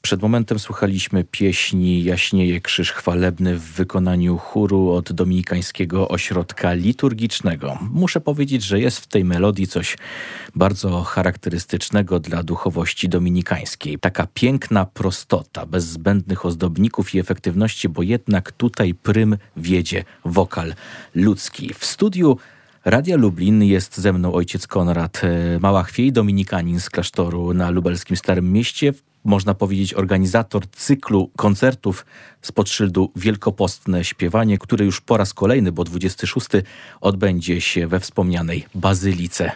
Przed momentem słuchaliśmy pieśni Jaśnieje Krzyż Chwalebny w wykonaniu chóru od Dominikańskiego Ośrodka Liturgicznego. Muszę powiedzieć, że jest w tej melodii coś bardzo charakterystycznego dla duchowości dominikańskiej. Taka piękna prostota, bez zbędnych ozdobników i efektywności, bo jednak tutaj prym wiedzie wokal ludzki. W studiu Radia Lublin jest ze mną ojciec Konrad Małachwiej, dominikanin z klasztoru na lubelskim Starym Mieście. Można powiedzieć organizator cyklu koncertów spod szyldu Wielkopostne Śpiewanie, który już po raz kolejny, bo 26, odbędzie się we wspomnianej Bazylice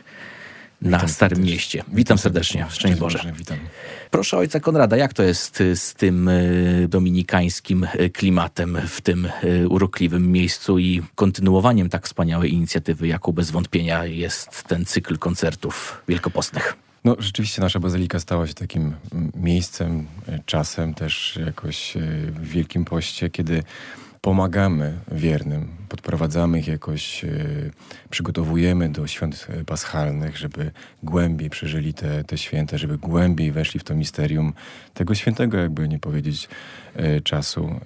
na Starym Mieście. Witam serdecznie. Szczęść Boże. Witam. Proszę ojca Konrada, jak to jest z tym dominikańskim klimatem w tym urokliwym miejscu i kontynuowaniem tak wspaniałej inicjatywy, jaką bez wątpienia jest ten cykl koncertów wielkopostnych? No rzeczywiście nasza bazylika stała się takim miejscem, czasem też jakoś w Wielkim Poście, kiedy pomagamy wiernym, podprowadzamy ich jakoś, przygotowujemy do świąt paschalnych, żeby głębiej przeżyli te święta, żeby głębiej weszli w to misterium tego świętego, jakby nie powiedzieć, czasu.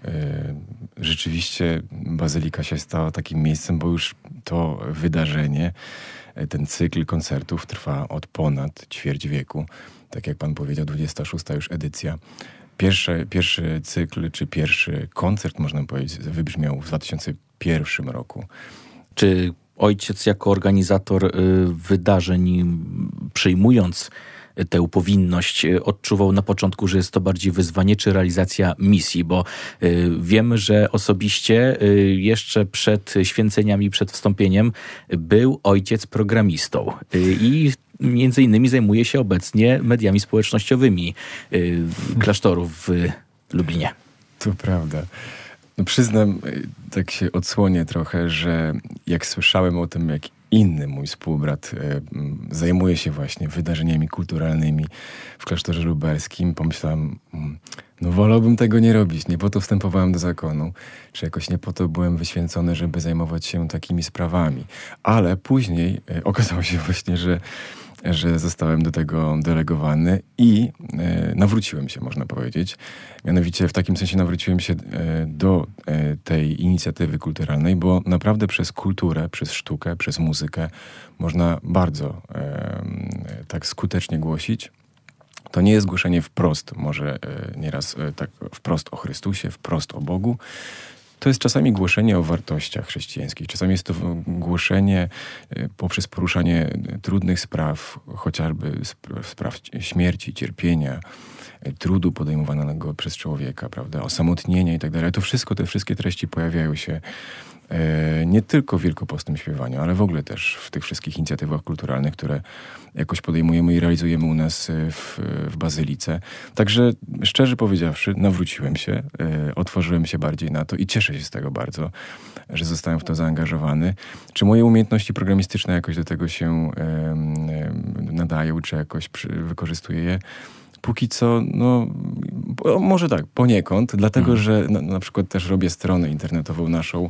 Rzeczywiście bazylika się stała takim miejscem, bo już to wydarzenie, ten cykl koncertów trwa od ponad ćwierć wieku. Tak jak pan powiedział, 26. już edycja. Pierwszy cykl, czy pierwszy koncert, można powiedzieć, wybrzmiał w 2001 roku. Czy ojciec jako organizator wydarzeń, przyjmując tę powinność, odczuwał na początku, że jest to bardziej wyzwanie czy realizacja misji? Bo wiemy, że osobiście jeszcze przed święceniami, przed wstąpieniem był ojciec programistą i między innymi zajmuje się obecnie mediami społecznościowymi klasztoru w Lublinie. To prawda. No przyznam, tak się odsłonię trochę, że jak słyszałem o tym, jak inny mój współbrat zajmuje się właśnie wydarzeniami kulturalnymi w klasztorze lubelskim, pomyślałem, no wolałbym tego nie robić, nie po to wstępowałem do zakonu, czy jakoś nie po to byłem wyświęcony, żeby zajmować się takimi sprawami. Ale później okazało się właśnie, że zostałem do tego delegowany i nawróciłem się, można powiedzieć. Mianowicie w takim sensie nawróciłem się do tej inicjatywy kulturalnej, bo naprawdę przez kulturę, przez sztukę, przez muzykę można bardzo tak skutecznie głosić. To nie jest głoszenie wprost, może nieraz tak wprost o Chrystusie, wprost o Bogu. To jest czasami głoszenie o wartościach chrześcijańskich. Czasami jest to głoszenie poprzez poruszanie trudnych spraw, chociażby spraw śmierci, cierpienia, trudu podejmowanego przez człowieka, prawda, osamotnienia i tak dalej. To wszystko, te wszystkie treści pojawiają się nie tylko w wielkopostnym śpiewaniu, ale w ogóle też w tych wszystkich inicjatywach kulturalnych, które jakoś podejmujemy i realizujemy u nas w Bazylice. Także szczerze powiedziawszy, nawróciłem się, otworzyłem się bardziej na to i cieszę się z tego bardzo, że zostałem w to zaangażowany. Czy moje umiejętności programistyczne jakoś do tego się nadają, czy jakoś wykorzystuję je? Póki co, no może tak, poniekąd, dlatego że na przykład też robię stronę internetową naszą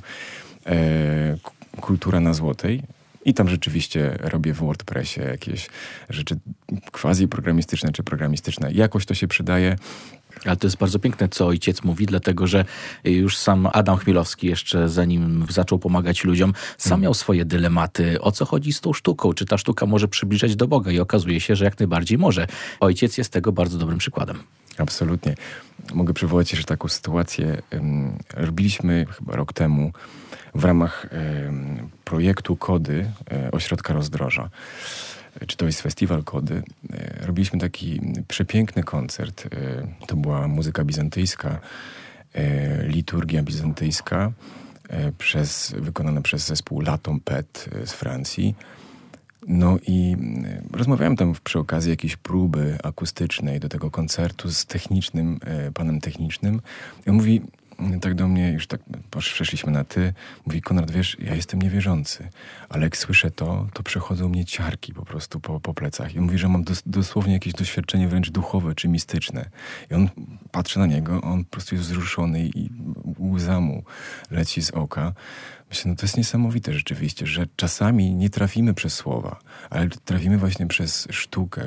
Kultura na Złotej i tam rzeczywiście robię w WordPressie jakieś rzeczy quasi-programistyczne czy programistyczne. Jakoś to się przydaje. Ale to jest bardzo piękne, co ojciec mówi, dlatego że już sam Adam Chmielowski, jeszcze zanim zaczął pomagać ludziom, sam miał swoje dylematy. O co chodzi z tą sztuką? Czy ta sztuka może przybliżać do Boga? I okazuje się, że jak najbardziej może. Ojciec jest tego bardzo dobrym przykładem. Absolutnie. Mogę przywołać jeszcze taką sytuację. Robiliśmy chyba rok temu w ramach projektu Kody Ośrodka Rozdroża. Czy to jest festiwal Kody. Robiliśmy taki przepiękny koncert. To była muzyka bizantyjska, liturgia bizantyjska, wykonana przez zespół La Tempête z Francji. No i rozmawiałem tam przy okazji jakiejś próby akustycznej do tego koncertu z panem technicznym. I on mówi, tak do mnie, już tak przeszliśmy na ty, mówi: Konrad, wiesz, ja jestem niewierzący, ale jak słyszę to przechodzą mnie ciarki po prostu po plecach. I mówi, że mam dosłownie jakieś doświadczenie wręcz duchowe czy mistyczne. I on patrzy na niego, on po prostu jest wzruszony i łza mu leci z oka. Myślę, no to jest niesamowite rzeczywiście, że czasami nie trafimy przez słowa, ale trafimy właśnie przez sztukę,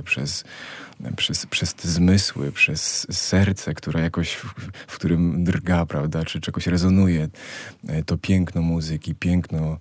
przez te zmysły, przez serce, które jakoś, w którym drga, prawda, czy czegoś rezonuje. To piękno muzyki, piękno,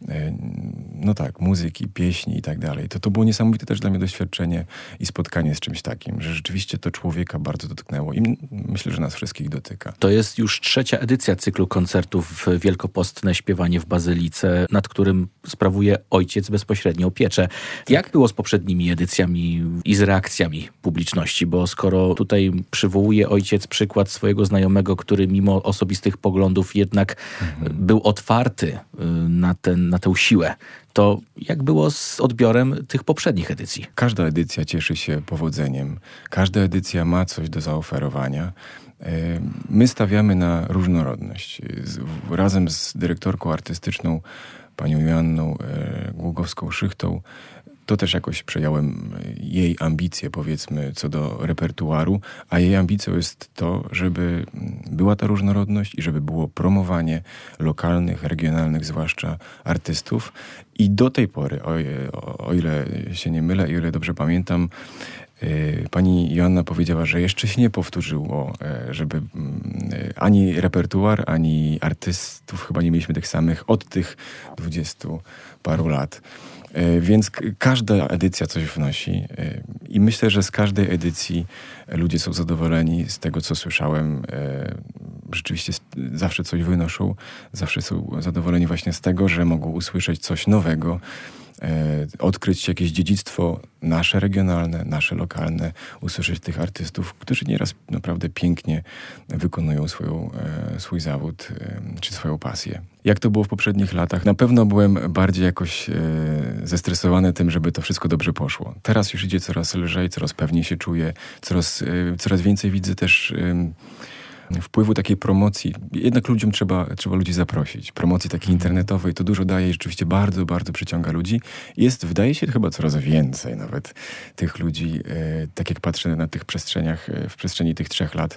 no tak, muzyki, pieśni i tak dalej. To było niesamowite też dla mnie doświadczenie i spotkanie z czymś takim, że rzeczywiście to człowieka bardzo dotknęło i myślę, że nas wszystkich dotyka. To jest już 3. edycja cyklu koncertów Wielkopostne Śpiewanie w Bazylice, nad którym sprawuje ojciec bezpośrednią pieczę. Tak. Jak było z poprzednimi edycjami i z reakcjami publiczności? Bo skoro tutaj przywołuje ojciec przykład swojego znajomego, który mimo osobistych poglądów jednak był otwarty na tę siłę, to jak było z odbiorem tych poprzednich edycji? Każda edycja cieszy się powodzeniem. Każda edycja ma coś do zaoferowania. My stawiamy na różnorodność. Razem z dyrektorką artystyczną, panią Joanną Głogowską-Szychtą, to też jakoś przejąłem jej ambicje, powiedzmy, co do repertuaru, a jej ambicją jest to, żeby była ta różnorodność i żeby było promowanie lokalnych, regionalnych zwłaszcza artystów. I do tej pory, o ile się nie mylę i o ile dobrze pamiętam, pani Joanna powiedziała, że jeszcze się nie powtórzyło, żeby ani repertuar, ani artystów chyba nie mieliśmy tych samych od tych 20 paru lat. Więc każda edycja coś wnosi i myślę, że z każdej edycji ludzie są zadowoleni z tego, co słyszałem. Rzeczywiście zawsze coś wynoszą, zawsze są zadowoleni właśnie z tego, że mogą usłyszeć coś nowego, odkryć jakieś dziedzictwo nasze regionalne, nasze lokalne, usłyszeć tych artystów, którzy nieraz naprawdę pięknie wykonują swój zawód czy swoją pasję. Jak to było w poprzednich latach? Na pewno byłem bardziej jakoś zestresowany tym, żeby to wszystko dobrze poszło. Teraz już idzie coraz lżej, coraz pewniej się czuję, coraz więcej widzę też wpływu takiej promocji. Jednak ludziom trzeba ludzi zaprosić. Promocji takiej internetowej to dużo daje i rzeczywiście bardzo, bardzo przyciąga ludzi. Wydaje się chyba coraz więcej nawet tych ludzi, tak jak patrzę na tych przestrzeniach, w przestrzeni tych 3 lat.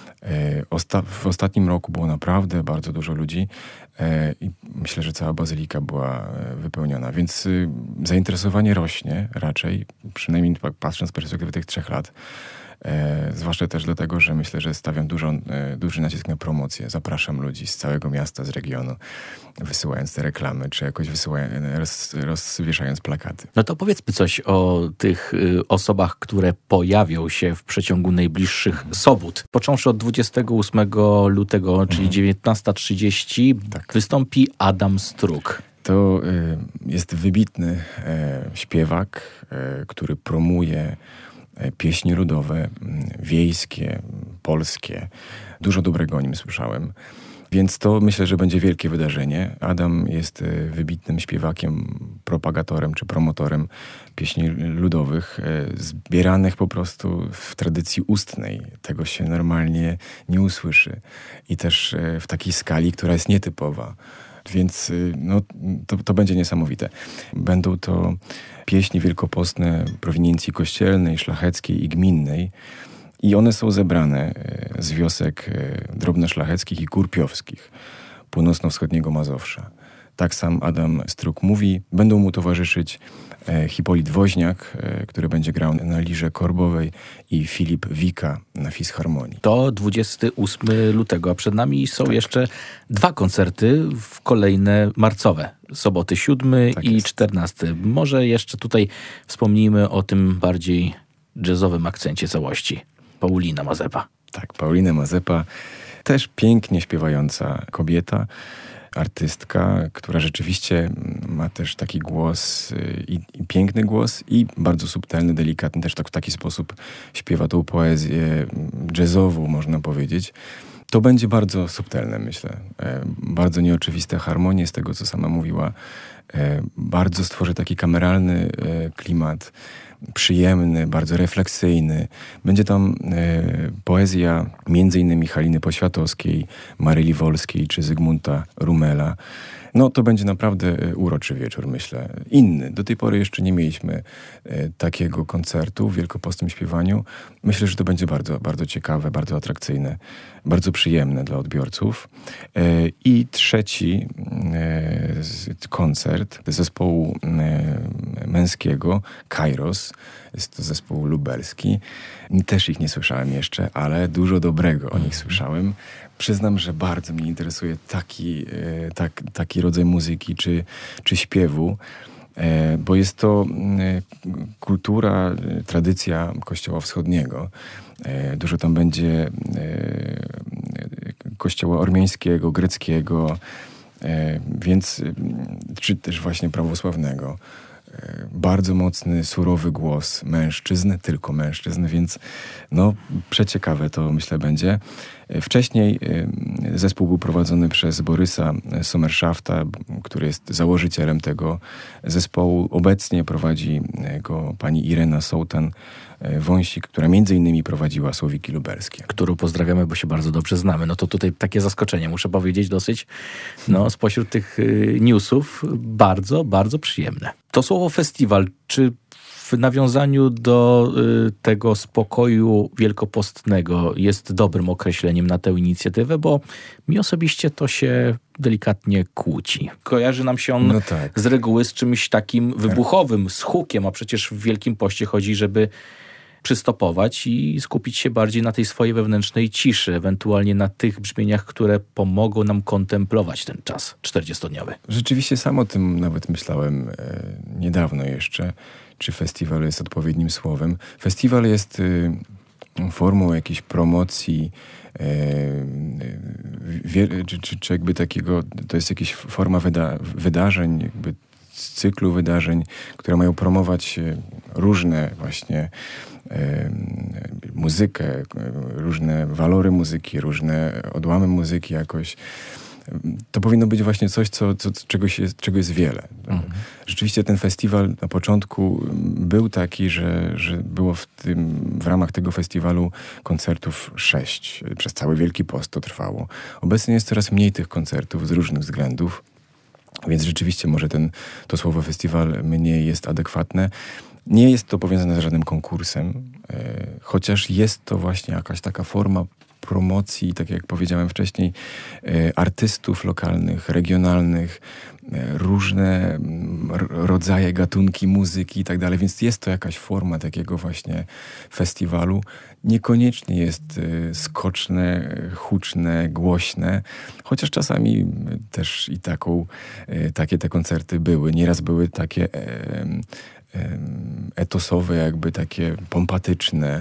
W ostatnim roku było naprawdę bardzo dużo ludzi i myślę, że cała bazylika była wypełniona, więc zainteresowanie rośnie raczej, przynajmniej patrząc z perspektywy tych 3 lat. Zwłaszcza też dlatego, że myślę, że stawiam duży nacisk na promocję. Zapraszam ludzi z całego miasta, z regionu, wysyłając te reklamy, czy jakoś rozwieszając plakaty. No to powiedzmy coś o tych osobach, które pojawią się w przeciągu najbliższych sobót. Począwszy od 28 lutego, czyli 19:30, tak, wystąpi Adam Struk. To jest wybitny śpiewak, który promuje pieśni ludowe, wiejskie, polskie. Dużo dobrego o nim słyszałem. Więc to myślę, że będzie wielkie wydarzenie. Adam jest wybitnym śpiewakiem, propagatorem czy promotorem pieśni ludowych, zbieranych po prostu w tradycji ustnej. Tego się normalnie nie usłyszy. I też w takiej skali, która jest nietypowa. Więc no, to będzie niesamowite. Będą to pieśni wielkopostne prowiniencji kościelnej, szlacheckiej i gminnej. I one są zebrane z wiosek drobnoszlacheckich i kurpiowskich, północno-wschodniego Mazowsza. Tak sam Adam Struk mówi. Będą mu towarzyszyć Hipolit Woźniak, który będzie grał na lirze korbowej, i Filip Wika na fisharmonii. To 28 lutego, a przed nami są jeszcze 2 koncerty w kolejne marcowe. Soboty 7 i 14. Może jeszcze tutaj wspomnijmy o tym bardziej jazzowym akcencie całości. Paulina Mazepa. Tak, Paulina Mazepa, też pięknie śpiewająca kobieta, artystka, która rzeczywiście ma też taki głos i piękny głos i bardzo subtelny, delikatny, też tak w taki sposób śpiewa tą poezję jazzową, można powiedzieć. To będzie bardzo subtelne, myślę. Bardzo nieoczywiste harmonie z tego, co sama mówiła. Bardzo stworzy taki kameralny klimat. przyjemny, bardzo refleksyjny. Będzie tam poezja między innymi Haliny Poświatowskiej, Maryli Wolskiej czy Zygmunta Rumela. No to będzie naprawdę uroczy wieczór, myślę. Inny. Do tej pory jeszcze nie mieliśmy takiego koncertu w wielkopostnym śpiewaniu. Myślę, że to będzie bardzo, bardzo ciekawe, bardzo atrakcyjne, bardzo przyjemne dla odbiorców. I trzeci koncert zespołu męskiego Kairos. Jest to zespół lubelski. Też ich nie słyszałem jeszcze, ale dużo dobrego o nich słyszałem. Przyznam, że bardzo mnie interesuje taki rodzaj muzyki czy śpiewu, bo jest to kultura, tradycja Kościoła Wschodniego. Dużo tam będzie Kościoła ormiańskiego, greckiego, więc czy też właśnie prawosławnego. Bardzo mocny, surowy głos mężczyzn, tylko mężczyzn, więc no przeciekawe to myślę będzie. Wcześniej zespół był prowadzony przez Borysa Sommerschafta, który jest założycielem tego zespołu. Obecnie prowadzi go pani Irena Sołtan-Wąsik, która między innymi prowadziła Słowiki Lubelskie. Którą pozdrawiamy, bo się bardzo dobrze znamy. No to tutaj takie zaskoczenie, muszę powiedzieć, dosyć spośród tych newsów bardzo, bardzo przyjemne. To słowo festiwal, czy w nawiązaniu do tego spokoju wielkopostnego jest dobrym określeniem na tę inicjatywę, bo mi osobiście to się delikatnie kłóci. Kojarzy nam się on z reguły z czymś takim wybuchowym, z hukiem, a przecież w Wielkim Poście chodzi, żeby przystopować i skupić się bardziej na tej swojej wewnętrznej ciszy, ewentualnie na tych brzmieniach, które pomogą nam kontemplować ten czas 40-dniowy. Rzeczywiście sam o tym nawet myślałem niedawno jeszcze, czy festiwal jest odpowiednim słowem. Festiwal jest formą jakiejś promocji, czy jakby takiego, to jest jakaś forma wydarzeń, jakby z cyklu wydarzeń, które mają promować różne właśnie muzykę, różne walory muzyki, różne odłamy muzyki jakoś. To powinno być właśnie coś, czego jest wiele. Rzeczywiście ten festiwal na początku był taki, że było w ramach tego festiwalu koncertów 6. Przez cały Wielki Post to trwało. Obecnie jest coraz mniej tych koncertów z różnych względów, więc rzeczywiście może to słowo festiwal mniej jest adekwatne. Nie jest to powiązane z żadnym konkursem, chociaż jest to właśnie jakaś taka forma promocji, tak jak powiedziałem wcześniej, artystów lokalnych, regionalnych, różne rodzaje, gatunki muzyki i tak dalej, więc jest to jakaś forma takiego właśnie festiwalu. Niekoniecznie jest skoczne, huczne, głośne, chociaż czasami też i takie te koncerty były. Nieraz były takie etosowe, jakby takie pompatyczne,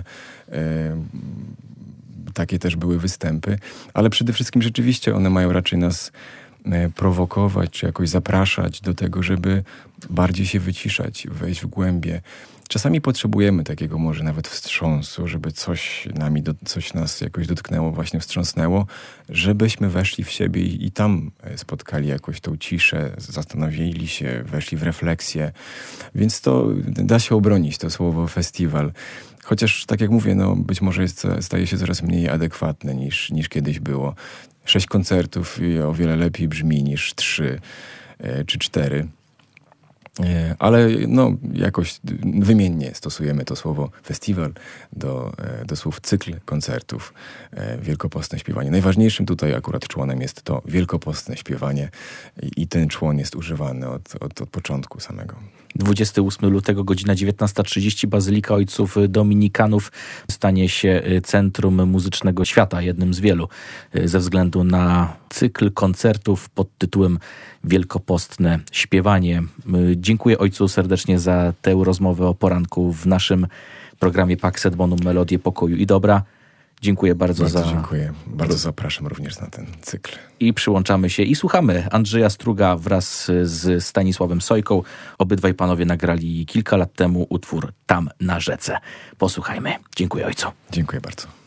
takie też były występy, ale przede wszystkim rzeczywiście one mają raczej nas prowokować, czy jakoś zapraszać do tego, żeby bardziej się wyciszać, wejść w głębie. Czasami potrzebujemy takiego może nawet wstrząsu, żeby coś nas jakoś dotknęło, właśnie wstrząsnęło, żebyśmy weszli w siebie i tam spotkali jakoś tą ciszę, zastanowili się, weszli w refleksję. Więc to da się obronić, to słowo festiwal. Chociaż, tak jak mówię, być może staje się coraz mniej adekwatne niż kiedyś było. 6 koncertów o wiele lepiej brzmi niż 3 czy 4. Ale jakoś wymiennie stosujemy to słowo festiwal do słów cykl koncertów, wielkopostne śpiewanie. Najważniejszym tutaj akurat członem jest to wielkopostne śpiewanie i ten człon jest używany od początku samego. 28 lutego, godzina 19:30, Bazylika Ojców Dominikanów stanie się centrum muzycznego świata, jednym z wielu, ze względu na cykl koncertów pod tytułem Wielkopostne Śpiewanie. Dziękuję ojcu serdecznie za tę rozmowę o poranku w naszym programie Pax et Bonum, Melodie Pokoju i Dobra. Dziękuję bardzo dziękuję. Bardzo zapraszam również na ten cykl. I przyłączamy się i słuchamy Andrzeja Struga wraz z Stanisławem Sojką. Obydwaj panowie nagrali kilka lat temu utwór Tam na rzece. Posłuchajmy. Dziękuję ojcu. Dziękuję bardzo.